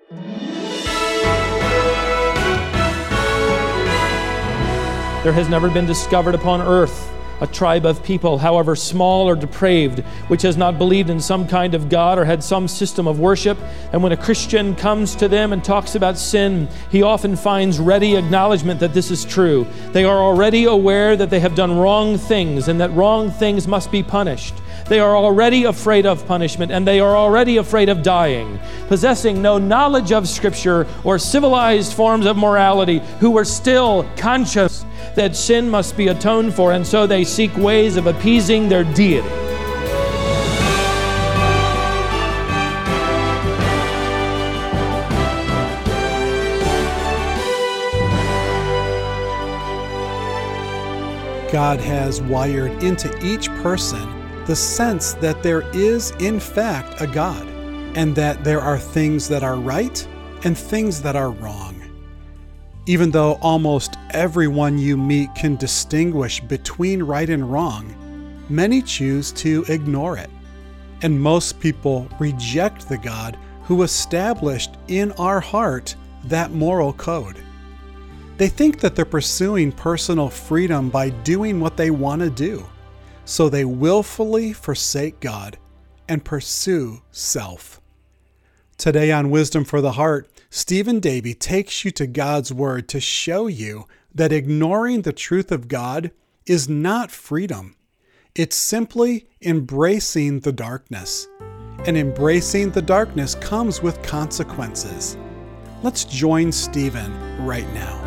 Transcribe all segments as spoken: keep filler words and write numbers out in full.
There has never been discovered upon earth a tribe of people, however small or depraved, which has not believed in some kind of God or had some system of worship. And when a Christian comes to them and talks about sin, he often finds ready acknowledgement that this is true. They are already aware that they have done wrong things and that wrong things must be punished. They are already afraid of punishment, and they are already afraid of dying, possessing no knowledge of Scripture or civilized forms of morality, who are still conscious that sin must be atoned for, and so they seek ways of appeasing their deity. God has wired into each person the sense that there is, in fact, a God, and that there are things that are right and things that are wrong. Even though almost everyone you meet can distinguish between right and wrong, many choose to ignore it. And most people reject the God who established in our heart that moral code. They think that they're pursuing personal freedom by doing what they want to do, so they willfully forsake God and pursue self. Today on Wisdom for the Heart, Stephen Davey takes you to God's Word to show you that ignoring the truth of God is not freedom. It's simply embracing the darkness. And embracing the darkness comes with consequences. Let's join Stephen right now.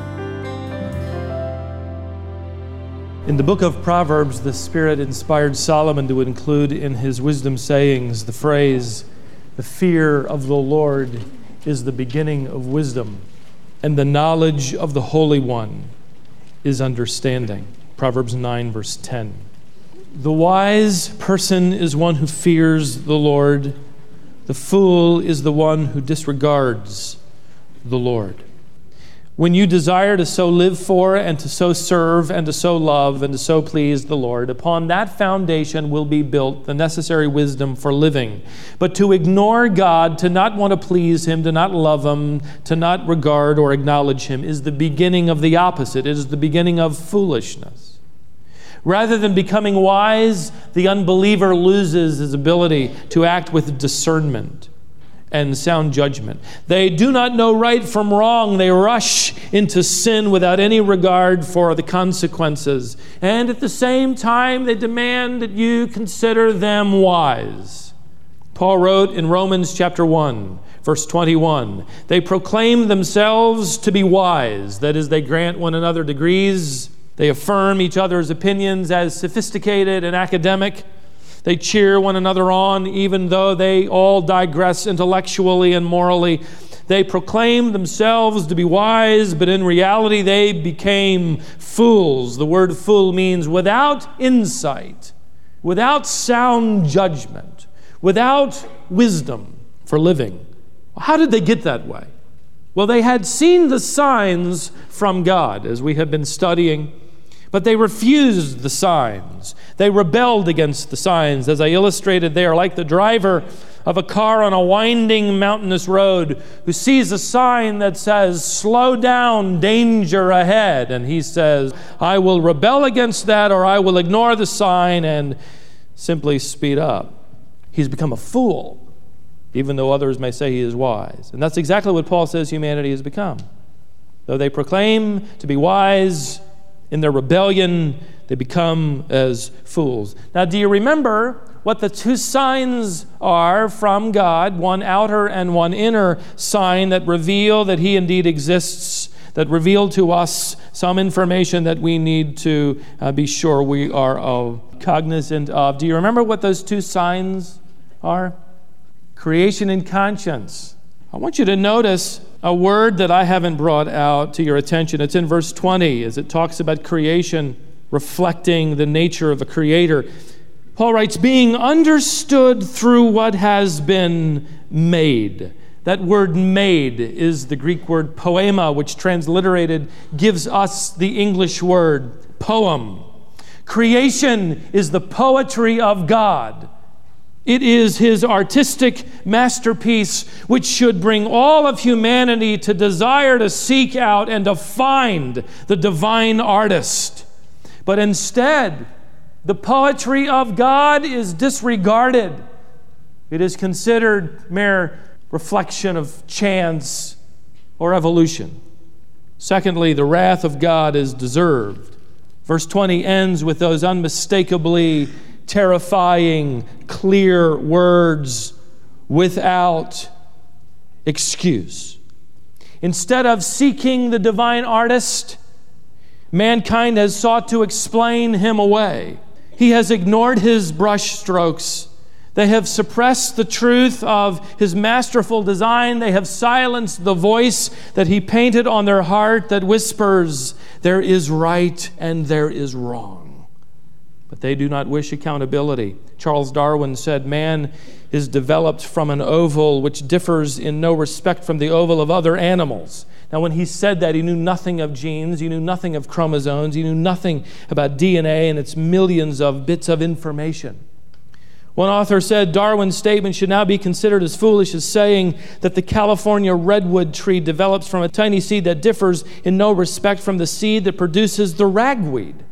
In the book of Proverbs, the Spirit inspired Solomon to include in his wisdom sayings the phrase, "The fear of the Lord is the beginning of wisdom, and the knowledge of the Holy One is understanding." Proverbs nine, verse ten. The wise person is one who fears the Lord. The fool is the one who disregards the Lord. When you desire to so live for and to so serve and to so love and to so please the Lord, upon that foundation will be built the necessary wisdom for living. But to ignore God, to not want to please Him, to not love Him, to not regard or acknowledge Him is the beginning of the opposite. It is the beginning of foolishness. Rather than becoming wise, the unbeliever loses his ability to act with discernment and sound judgment. They do not know right from wrong. They rush into sin without any regard for the consequences. And at the same time, they demand that you consider them wise. Paul wrote in Romans chapter one, verse twenty-one, they proclaim themselves to be wise. That is, they grant one another degrees. They affirm each other's opinions as sophisticated and academic. They cheer one another on, even though they all digress intellectually and morally. They proclaim themselves to be wise, but in reality they became fools. The word fool means without insight, without sound judgment, without wisdom for living. How did they get that way? Well, they had seen the signs from God, as we have been studying, but they refused the signs. They rebelled against the signs, as I illustrated there, like the driver of a car on a winding mountainous road who sees a sign that says, "Slow down, danger ahead." And he says, I will rebel against that, or I will ignore the sign and simply speed up. He's become a fool, even though others may say he is wise. And that's exactly what Paul says humanity has become. Though they proclaim to be wise, in their rebellion, they become as fools. Now, do you remember what the two signs are from God? One outer and one inner sign that reveal that He indeed exists, that reveal to us some information that we need to uh, be sure we are uh, cognizant of. Do you remember what those two signs are? Creation and conscience. I want you to notice a word that I haven't brought out to your attention. It's in verse twenty as it talks about creation reflecting the nature of a creator. Paul writes, being understood through what has been made. That word made is the Greek word poema, which transliterated gives us the English word poem. Creation is the poetry of God. It is his artistic masterpiece which should bring all of humanity to desire to seek out and to find the divine artist. But instead, the poetry of God is disregarded. It is considered mere reflection of chance or evolution. Secondly, the wrath of God is deserved. Verse twenty ends with those unmistakably terrifying, clear words, without excuse. Instead of seeking the divine artist, mankind has sought to explain him away. He has ignored his brushstrokes. They have suppressed the truth of his masterful design. They have silenced the voice that he painted on their heart that whispers, there is right and there is wrong. But they do not wish accountability. Charles Darwin said, man is developed from an oval which differs in no respect from the oval of other animals. Now, when he said that, he knew nothing of genes, he knew nothing of chromosomes, he knew nothing about D N A and its millions of bits of information. One author said, Darwin's statement should now be considered as foolish as saying that the California redwood tree develops from a tiny seed that differs in no respect from the seed that produces the ragweed.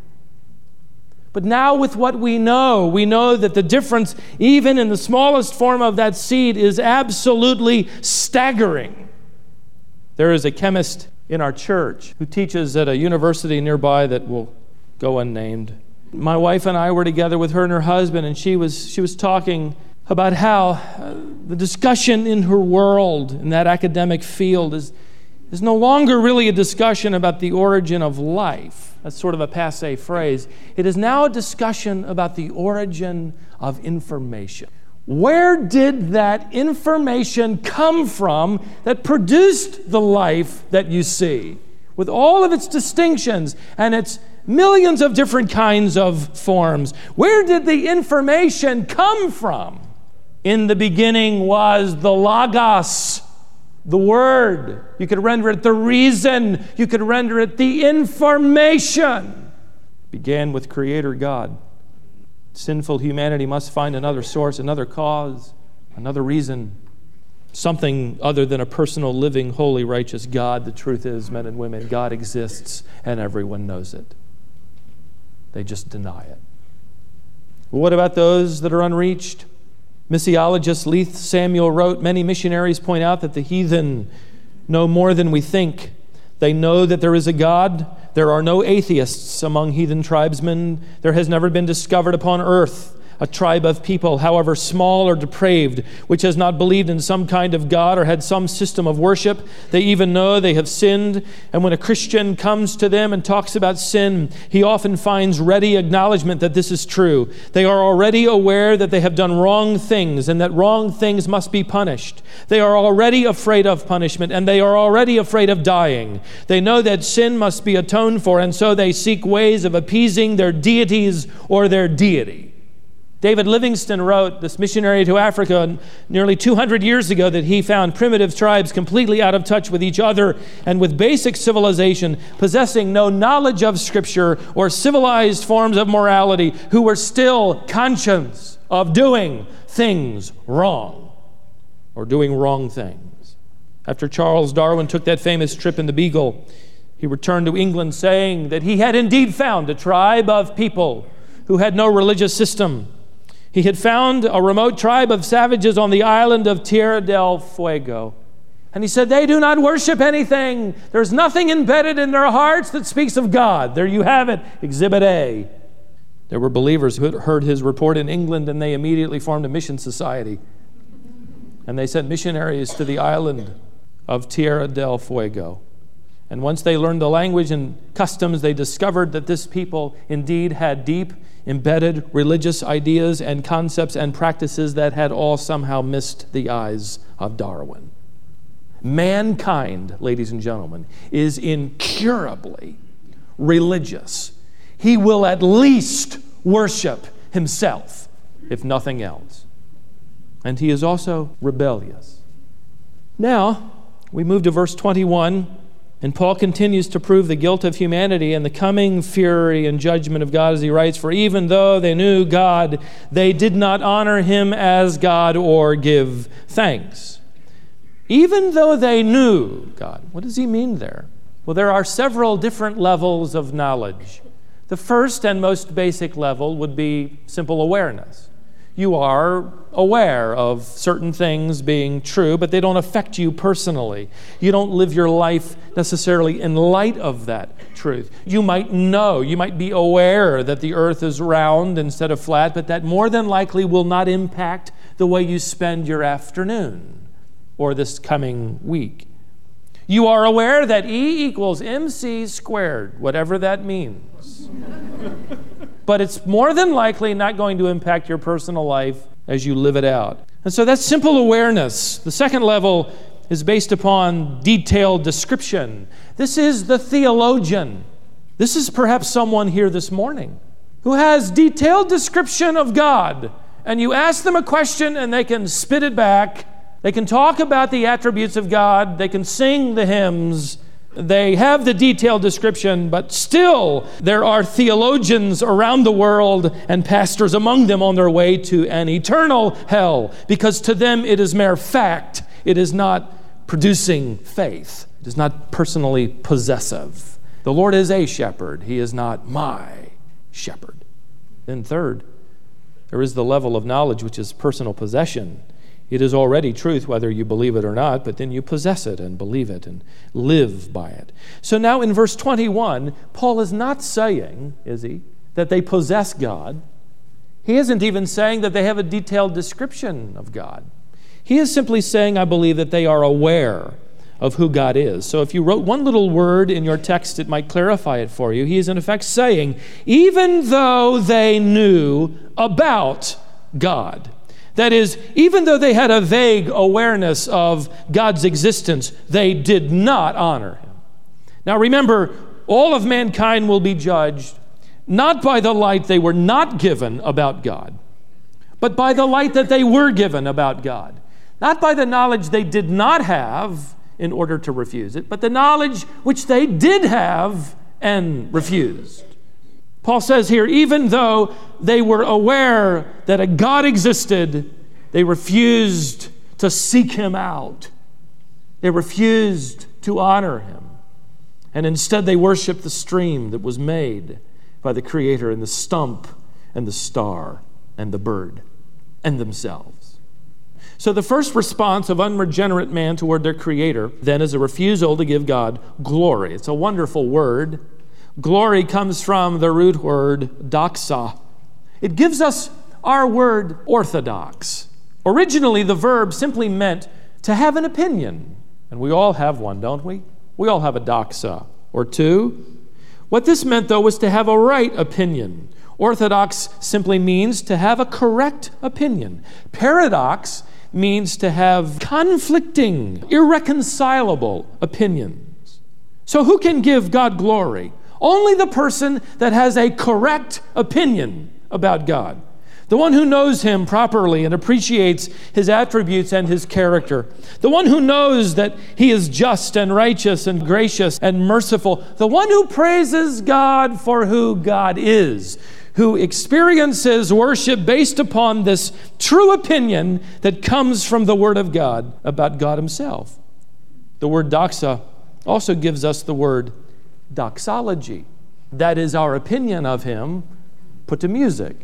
But now with what we know, we know that the difference, even in the smallest form of that seed, is absolutely staggering. There is a chemist in our church who teaches at a university nearby that will go unnamed. My wife and I were together with her and her husband, and she was she was talking about how uh, the discussion in her world, in that academic field, is, is no longer really a discussion about the origin of life. That's sort of a passé phrase. It is now a discussion about the origin of information. Where did that information come from that produced the life that you see, with all of its distinctions and its millions of different kinds of forms? Where did the information come from? In the beginning was the Logos, the Word. You could render it the reason. You could render it the information. It began with Creator God. Sinful humanity must find another source, another cause, another reason, something other than a personal, living, holy, righteous God. The truth is, men and women, God exists and everyone knows it. They just deny it. What about those that are unreached? Missiologist Leith Samuel wrote, many missionaries point out that the heathen know more than we think. They know that there is a God. There are no atheists among heathen tribesmen. There has never been discovered upon earth a tribe of people, however small or depraved, which has not believed in some kind of God or had some system of worship. They even know they have sinned. And when a Christian comes to them and talks about sin, he often finds ready acknowledgement that this is true. They are already aware that they have done wrong things and that wrong things must be punished. They are already afraid of punishment and they are already afraid of dying. They know that sin must be atoned for, and so they seek ways of appeasing their deities or their deity. David Livingstone wrote, this missionary to Africa nearly two hundred years ago, that he found primitive tribes completely out of touch with each other and with basic civilization, possessing no knowledge of Scripture or civilized forms of morality, who were still conscious of doing things wrong or doing wrong things. After Charles Darwin took that famous trip in the Beagle, he returned to England saying that he had indeed found a tribe of people who had no religious system. He had found a remote tribe of savages on the island of Tierra del Fuego. And he said, they do not worship anything. There's nothing embedded in their hearts that speaks of God. There you have it, Exhibit A. There were believers who had heard his report in England, and they immediately formed a mission society. And they sent missionaries to the island of Tierra del Fuego. And once they learned the language and customs, they discovered that this people indeed had deep, embedded religious ideas and concepts and practices that had all somehow missed the eyes of Darwin. Mankind, ladies and gentlemen, is incurably religious. He will at least worship himself, if nothing else. And he is also rebellious. Now, we move to verse twenty-one. And Paul continues to prove the guilt of humanity and the coming fury and judgment of God as he writes, "For even though they knew God, they did not honor him as God or give thanks." Even though they knew God. What does he mean there? Well, there are several different levels of knowledge. The first and most basic level would be simple awareness. You are aware of certain things being true, but they don't affect you personally. You don't live your life necessarily in light of that truth. You might know, you might be aware that the earth is round instead of flat, but that more than likely will not impact the way you spend your afternoon or this coming week. You are aware that E equals mc squared, whatever that means. But it's more than likely not going to impact your personal life as you live it out. And so that's simple awareness. The second level is based upon detailed description. This is the theologian. This is perhaps someone here this morning who has detailed description of God. And you ask them a question and they can spit it back. They can talk about the attributes of God. They can sing the hymns. They have the detailed description, but still there are theologians around the world and pastors among them on their way to an eternal hell, because to them it is mere fact. It is not producing faith. It is not personally possessive. The Lord is a shepherd. He is not my shepherd. Then third, there is the level of knowledge which is personal possession. It is already truth whether you believe it or not, but then you possess it and believe it and live by it. So now in verse twenty-one, Paul is not saying, is he, that they possess God. He isn't even saying that they have a detailed description of God. He is simply saying, I believe, that they are aware of who God is. So if you wrote one little word in your text, it might clarify it for you. He is in effect saying, even though they knew about God, that is, even though they had a vague awareness of God's existence, they did not honor him. Now remember, all of mankind will be judged not by the light they were not given about God, but by the light that they were given about God. Not by the knowledge they did not have in order to refuse it, but the knowledge which they did have and refused. Paul says here, even though they were aware that a God existed, they refused to seek him out. They refused to honor him. And instead they worshiped the stream that was made by the Creator, and the stump and the star and the bird and themselves. So the first response of unregenerate man toward their Creator then is a refusal to give God glory. It's a wonderful word. Glory comes from the root word doxa. It gives us our word orthodox. Originally, the verb simply meant to have an opinion. And we all have one, don't we? We all have a doxa or two. What this meant, though, was to have a right opinion. Orthodox simply means to have a correct opinion. Paradox means to have conflicting, irreconcilable opinions. So who can give God glory? Only the person that has a correct opinion about God. The one who knows him properly and appreciates his attributes and his character. The one who knows that he is just and righteous and gracious and merciful. The one who praises God for who God is. Who experiences worship based upon this true opinion that comes from the Word of God about God himself. The word doxa also gives us the word doxology. That is our opinion of him put to music.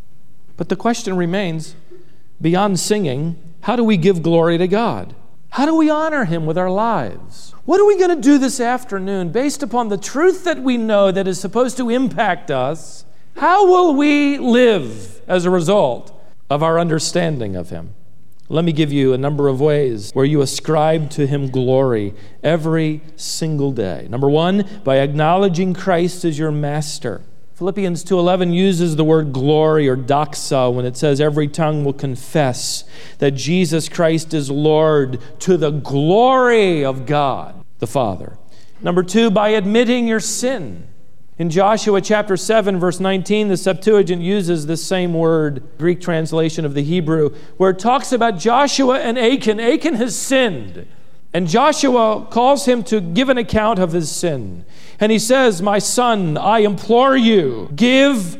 But the question remains, beyond singing, how do we give glory to God? How do we honor him with our lives? What are we going to do this afternoon based upon the truth that we know that is supposed to impact us? How will we live as a result of our understanding of him? Let me give you a number of ways where you ascribe to him glory every single day. Number one, by acknowledging Christ as your master. Philippians two eleven uses the word glory or doxa when it says every tongue will confess that Jesus Christ is Lord to the glory of God the Father. Number two, by admitting your sin. In Joshua chapter seven, verse nineteen, the Septuagint uses this same word, Greek translation of the Hebrew, where it talks about Joshua and Achan. Achan has sinned. And Joshua calls him to give an account of his sin. And he says, "My son, I implore you, give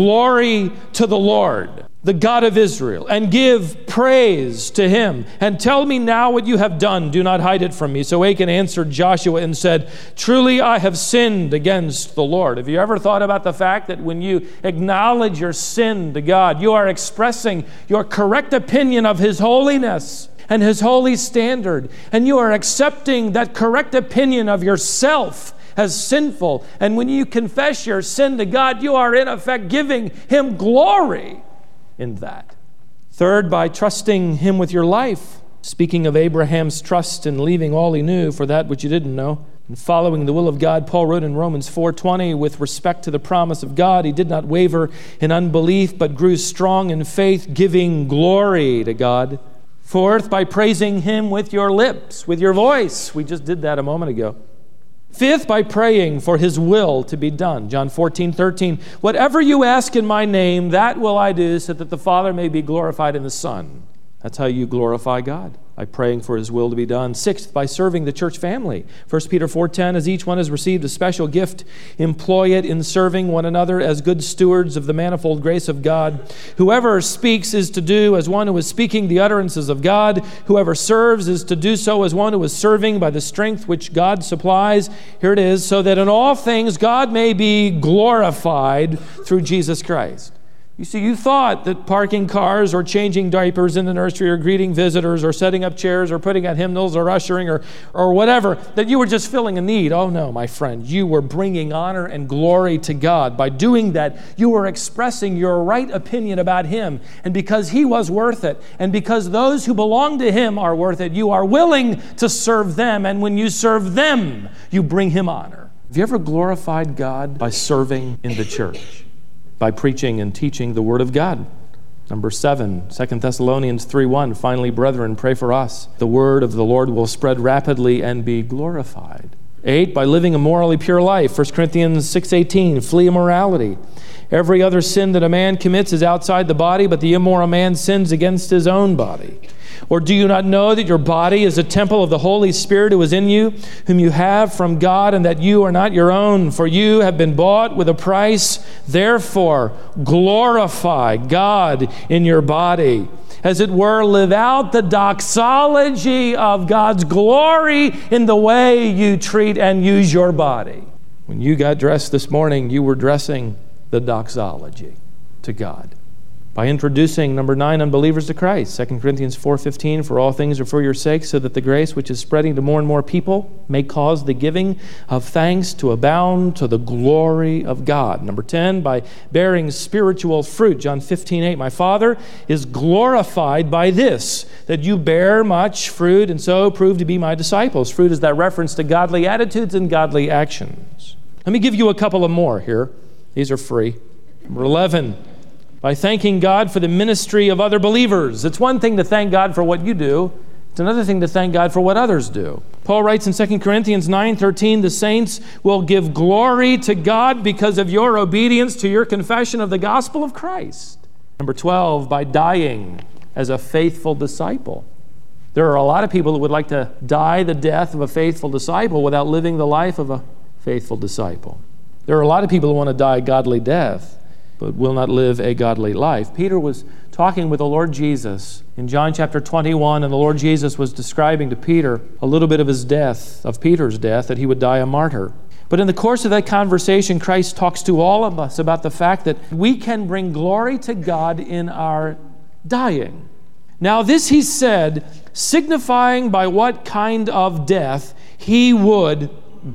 glory to the Lord, the God of Israel, and give praise to him. And tell me now what you have done. Do not hide it from me." So Achan answered Joshua and said, "Truly I have sinned against the Lord." Have you ever thought about the fact that when you acknowledge your sin to God, you are expressing your correct opinion of his holiness and his holy standard, and you are accepting that correct opinion of yourself as sinful. And when you confess your sin to God, you are in effect giving him glory in that. Third, by trusting him with your life. Speaking of Abraham's trust in leaving all he knew for that which he didn't know, and following the will of God, Paul wrote in Romans four twenty, with respect to the promise of God, he did not waver in unbelief, but grew strong in faith, giving glory to God. Fourth, by praising him with your lips, with your voice. We just did that a moment ago. Fifth, by praying for his will to be done. John fourteen thirteen, "Whatever you ask in my name, that will I do, so that the Father may be glorified in the Son." That's how you glorify God, by praying for his will to be done. Sixth, by serving the church family. First Peter four ten, "As each one has received a special gift, employ it in serving one another as good stewards of the manifold grace of God. Whoever speaks is to do as one who is speaking the utterances of God. Whoever serves is to do so as one who is serving by the strength which God supplies." Here it is, "so that in all things God may be glorified through Jesus Christ." You see, you thought that parking cars or changing diapers in the nursery or greeting visitors or setting up chairs or putting out hymnals or ushering or, or whatever, that you were just filling a need. Oh no, my friend, you were bringing honor and glory to God. By doing that, you were expressing your right opinion about him. And because he was worth it, and because those who belong to him are worth it, you are willing to serve them. And when you serve them, you bring him honor. Have you ever glorified God by serving in the church? By preaching and teaching the Word of God. Number seven, Second Thessalonians three one, "Finally, brethren, pray for us. The word of the Lord will spread rapidly and be glorified." Eight, by living a morally pure life. First Corinthians six eighteen, "Flee immorality. Every other sin that a man commits is outside the body, but the immoral man sins against his own body. Or do you not know that your body is a temple of the Holy Spirit who is in you, whom you have from God, and that you are not your own? For you have been bought with a price. Therefore, glorify God in your body. As it were, live out the doxology of God's glory in the way you treat and use your body." When you got dressed this morning, you were dressing the doxology to God. By introducing, number nine, unbelievers to Christ. Second Corinthians four fifteen, "For all things are for your sake, so that the grace which is spreading to more and more people may cause the giving of thanks to abound to the glory of God." Number ten, by bearing spiritual fruit. John fifteen eight, "My Father is glorified by this, that you bear much fruit and so prove to be my disciples." Fruit is that reference to godly attitudes and godly actions. Let me give you a couple of more here. These are free. Number eleven, by thanking God for the ministry of other believers. It's one thing to thank God for what you do. It's another thing to thank God for what others do. Paul writes in Second Corinthians nine thirteen, "The saints will give glory to God because of your obedience to your confession of the gospel of Christ." Number twelve, by dying as a faithful disciple. There are a lot of people who would like to die the death of a faithful disciple without living the life of a faithful disciple. There are a lot of people who want to die a godly death, but will not live a godly life. Peter was talking with the Lord Jesus in John chapter twenty-one, and the Lord Jesus was describing to Peter a little bit of his death, of Peter's death, that he would die a martyr. But in the course of that conversation, Christ talks to all of us about the fact that we can bring glory to God in our dying. Now this he said, signifying by what kind of death he would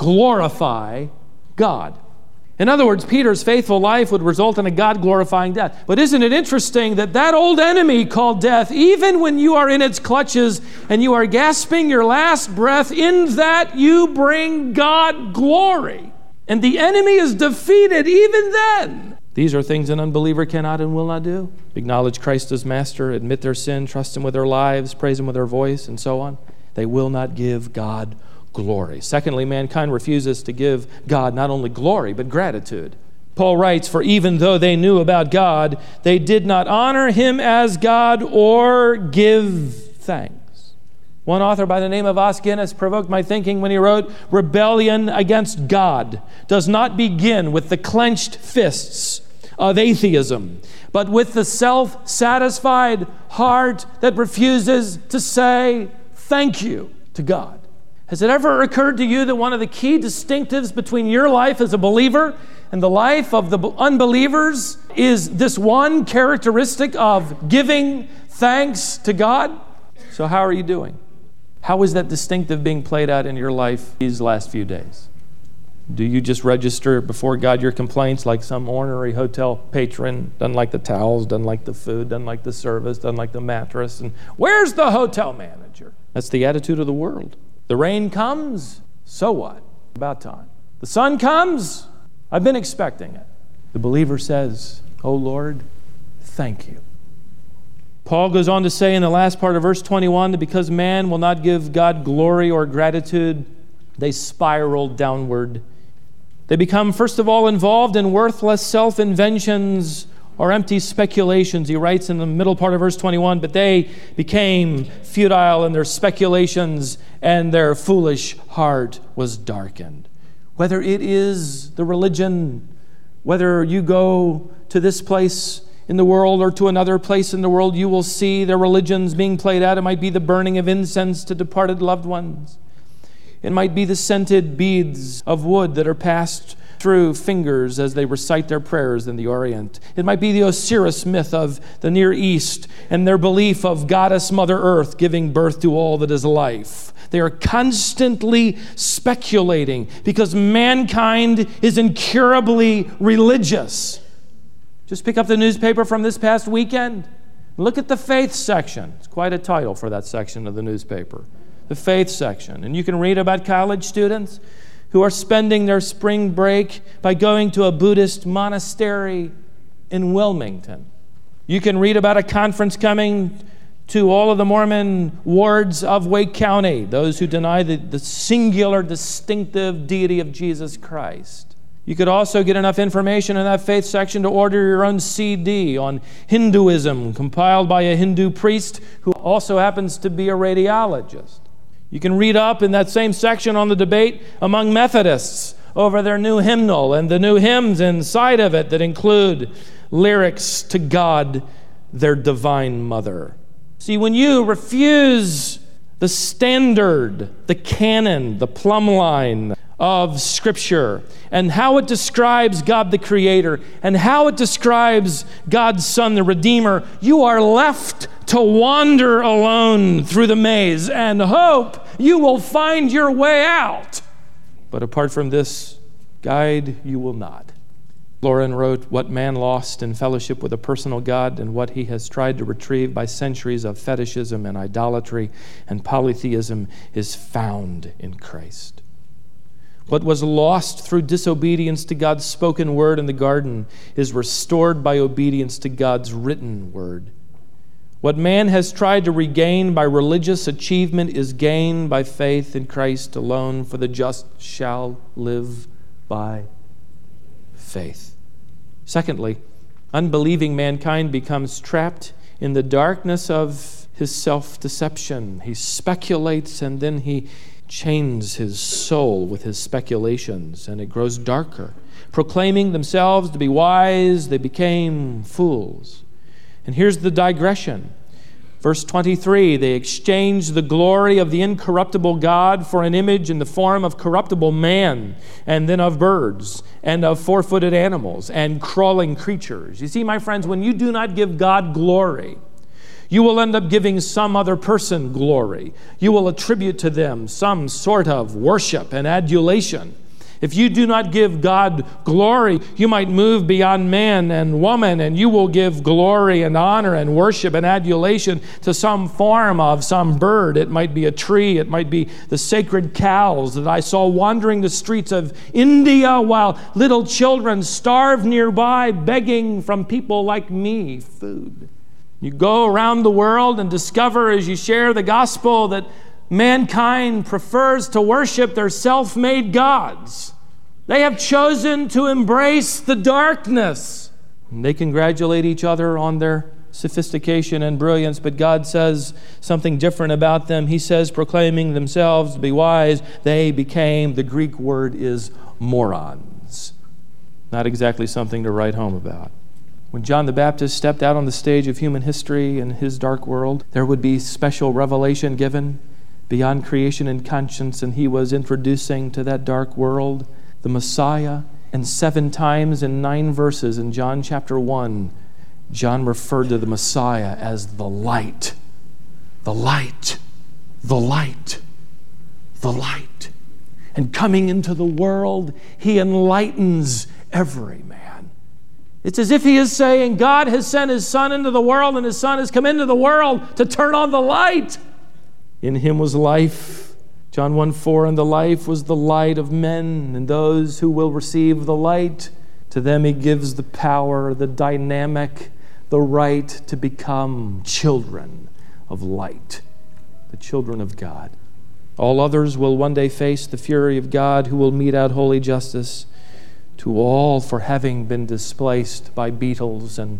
glorify God. In other words, Peter's faithful life would result in a God-glorifying death. But isn't it interesting that that old enemy called death, even when you are in its clutches and you are gasping your last breath, in that you bring God glory. And the enemy is defeated even then. These are things an unbeliever cannot and will not do. Acknowledge Christ as master, admit their sin, trust him with their lives, praise him with their voice, and so on. They will not give God glory. Secondly, mankind refuses to give God not only glory, but gratitude. Paul writes, "For even though they knew about God, they did not honor him as God or give thanks." One author by the name of Os Guinness provoked my thinking when he wrote, "Rebellion against God does not begin with the clenched fists of atheism, but with the self-satisfied heart that refuses to say thank you to God." Has it ever occurred to you that one of the key distinctives between your life as a believer and the life of the unbelievers is this one characteristic of giving thanks to God? So how are you doing? How is that distinctive being played out in your life these last few days? Do you just register before God your complaints like some ornery hotel patron? Doesn't like the towels, doesn't like the food, doesn't like the service, doesn't like the mattress, and where's the hotel manager? That's the attitude of the world. The rain comes, so what? About time. The sun comes, I've been expecting it. The believer says, "Oh Lord, thank you." Paul goes on to say in the last part of verse twenty-one that because man will not give God glory or gratitude, they spiral downward. They become, first of all, involved in worthless self-inventions or empty speculations. He writes in the middle part of verse twenty-one, but they became futile in their speculations, and their foolish heart was darkened. Whether it is the religion, whether you go to this place in the world or to another place in the world, you will see their religions being played out. It might be the burning of incense to departed loved ones. It might be the scented beads of wood that are passed through fingers as they recite their prayers in the Orient. It might be the Osiris myth of the Near East and their belief of Goddess Mother Earth giving birth to all that is life. They are constantly speculating because mankind is incurably religious. Just pick up the newspaper from this past weekend. Look at the faith section. It's quite a title for that section of the newspaper. The faith section. And you can read about college students who are spending their spring break by going to a Buddhist monastery in Wilmington. You can read about a conference coming to all of the Mormon wards of Wake County, those who deny the, the singular, distinctive deity of Jesus Christ. You could also get enough information in that faith section to order your own C D on Hinduism, compiled by a Hindu priest who also happens to be a radiologist. You can read up in that same section on the debate among Methodists over their new hymnal and the new hymns inside of it that include lyrics to God, their divine mother. See, when you refuse the standard, the canon, the plumb line of Scripture and how it describes God the Creator and how it describes God's Son, the Redeemer, you are left to wander alone through the maze and hope you will find your way out. But apart from this guide, you will not. Lauren wrote, "What man lost in fellowship with a personal God and what he has tried to retrieve by centuries of fetishism and idolatry and polytheism is found in Christ. What was lost through disobedience to God's spoken word in the garden is restored by obedience to God's written word. What man has tried to regain by religious achievement is gained by faith in Christ alone, for the just shall live by faith." Secondly, unbelieving mankind becomes trapped in the darkness of his self-deception. He speculates and then he chains his soul with his speculations, and it grows darker. Proclaiming themselves to be wise, they became fools. And here's the digression. Verse twenty-three, they exchanged the glory of the incorruptible God for an image in the form of corruptible man, and then of birds, and of four-footed animals, and crawling creatures. You see, my friends, when you do not give God glory, you will end up giving some other person glory. You will attribute to them some sort of worship and adulation. If you do not give God glory, you might move beyond man and woman, and you will give glory and honor and worship and adulation to some form of some bird. It might be a tree. It might be the sacred cows that I saw wandering the streets of India while little children starve nearby, begging from people like me food. You go around the world and discover as you share the gospel that mankind prefers to worship their self-made gods. They have chosen to embrace the darkness. And they congratulate each other on their sophistication and brilliance, but God says something different about them. He says, proclaiming themselves to be wise, they became, the Greek word is morons. Not exactly something to write home about. When John the Baptist stepped out on the stage of human history in his dark world, there would be special revelation given beyond creation and conscience, and he was introducing to that dark world the Messiah. And seven times in nine verses in John chapter one, John referred to the Messiah as the light. The light. The light. The light. And coming into the world, he enlightens every man. It's as if he is saying, God has sent his Son into the world, and his Son has come into the world to turn on the light. In him was life. John one four, and the life was the light of men, and those who will receive the light, to them he gives the power, the dynamic, the right to become children of light, the children of God. All others will one day face the fury of God, who will mete out holy justice to all for having been displaced by beetles and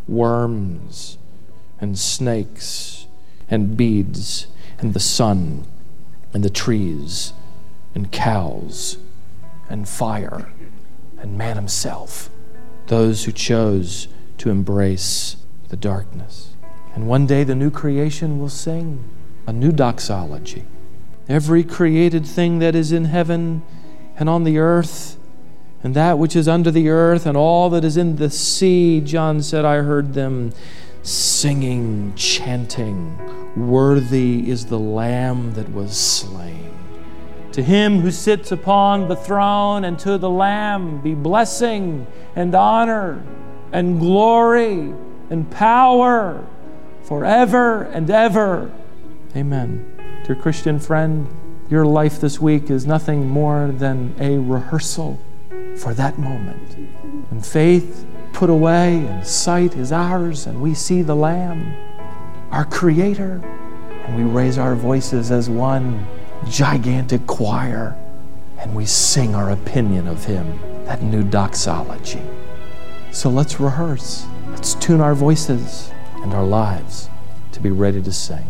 worms and snakes and beads and the sun and the trees and cows and fire and man himself, those who chose to embrace the darkness. And one day the new creation will sing a new doxology. Every created thing that is in heaven and on the earth, and that which is under the earth, and all that is in the sea, John said, I heard them singing, chanting, worthy is the Lamb that was slain. To him who sits upon the throne and to the Lamb be blessing and honor and glory and power forever and ever. Amen. Dear Christian friend, your life this week is nothing more than a rehearsal for that moment. When faith put away and sight is ours, and we see the Lamb, our Creator, and we raise our voices as one gigantic choir, and we sing our opinion of him, that new doxology. So let's rehearse. Let's tune our voices and our lives to be ready to sing.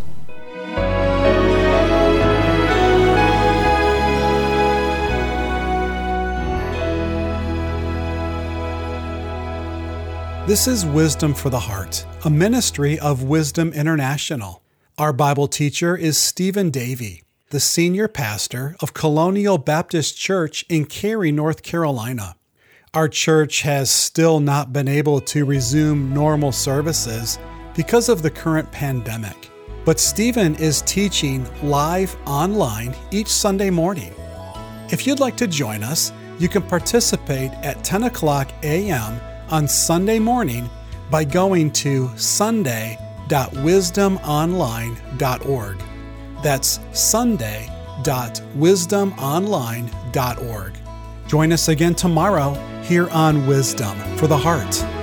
This is Wisdom for the Heart, a ministry of Wisdom International. Our Bible teacher is Stephen Davey, the senior pastor of Colonial Baptist Church in Cary, North Carolina. Our church has still not been able to resume normal services because of the current pandemic. But Stephen is teaching live online each Sunday morning. If you'd like to join us, you can participate at ten o'clock a.m. on Sunday morning by going to sunday dot wisdom online dot org. That's sunday dot wisdom online dot org. Join us again tomorrow here on Wisdom for the Heart.